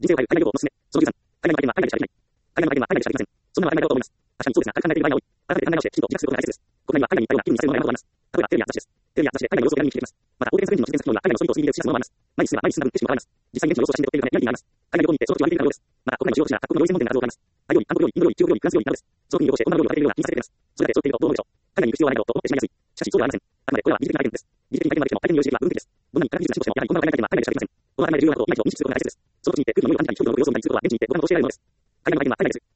人生を変える、海外旅行のおすすめ。その13、海外の場合には海外でしかできない。海外の場合には海外でしかできません。そんなのは当たり前だと思います。確かにそうですが、考えている場合が多い。改めて考え直して、きちんと自覚することが大切です。国内には海外に行ったような気分にさせるものが山ほどあります。例えば、テレビや雑誌です。テレビや雑誌で海外の様子をやりに来ています。また、大手電子レンジの自然作品は海外の人々を数人で映し出すものもあります。前に進めば前に進んだ分、景色も変わります。実際に現地の様子を写真で撮っているため、リアリティがあります。海外旅行に行って、その土地を歩いているかのようです。また、国内の主要都市や各国の料理専門店が数多くあります。タイ料理、韓国料理、インド料理、中国料理、フランス料理などです。その国に旅行して、女の料理を食べているような気にされています。それだけそう言っているとどう思うでしょう。海外に行く必要はないだろうと思ってしまいやすい。しかし、そうではありません。あくまでこれは疑似的な体験です。疑似的に体験までしても、相手に用意していけば部分的です。どんなに科学技術が進歩しても、やはり女の海外体験は海外でしかできません。この当たり前で重要なことを今一度認識することが大切です。その土地に行って空気の匂いを感じたり、風土の様子を見たりすることは、現地に行って五感の教えられるものです。海外の体験は海外です。